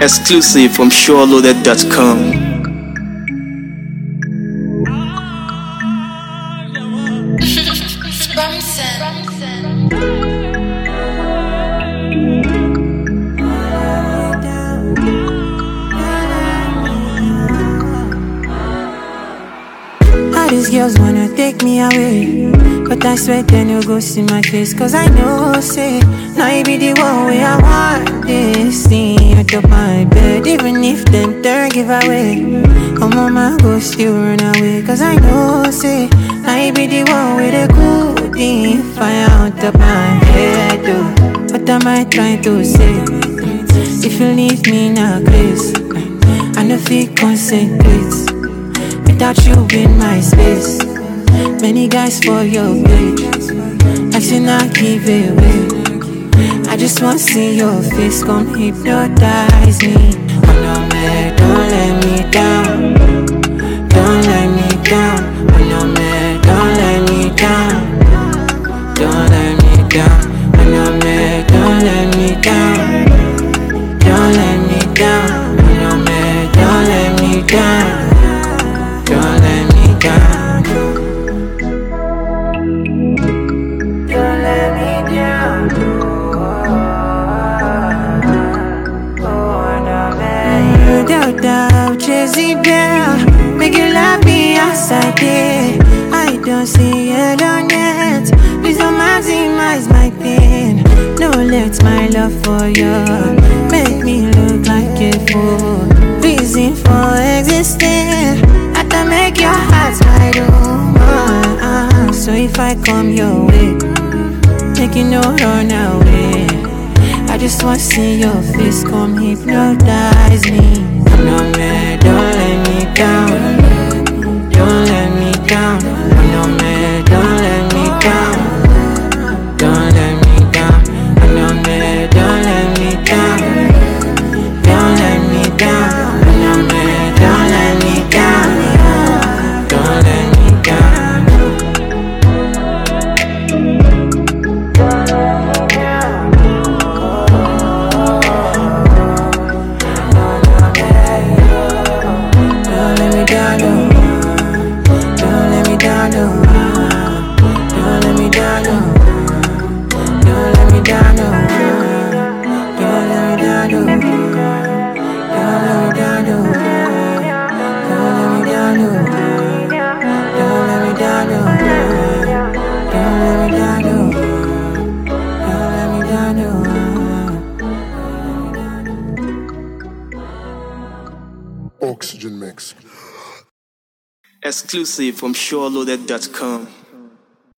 Exclusive from SureLoaded.com. All these girls wanna take me away, but I swear they no go see my face. Cause I know, say, now you be the one way I want this thing out of my bed. Even if them third give away, oh mama go still run away. Cause I know, say, now you be the one with the good thing fire out of my head, oh. What am I trying to say? If you leave me now, Grace, I no feel concentrate without you in my space. Many guys for your page, I should not give it away. I just want to see your face, come hypnotize me. Oh no man, don't let me down. Don't let me down. Oh no man, don't let me down. Don't let me down. Oh no man, don't let me down. Don't let me down. Oh no man, don't let me down. Don't let me down. Don't let me down. Oh, no, man. Doubt, Jay-Z, girl. Make you love me outside there. I don't see it on yet. Please don't maximize my pain. No, let my love for you make me look like a fool. Reason for existing, to make your heart wide open. So if I come your way, make you no run away. I just want to see your face, come hypnotize me. No man, don't let me down. Don't let me down. No man, don't let me down. Don't let me down. No man, don't let me down. Don't let me down. No man, don't let me down. Don't let me down. Don't let me down. Don't let me down. Don't let me down. Don't let me down. Don't let me down. Don't let me down. Don't let me down. Don't let me down. Don't let me down, no. Don't let me down, no. Don't let me down, no. Oxygen Mix. Exclusive from SureLoaded.com.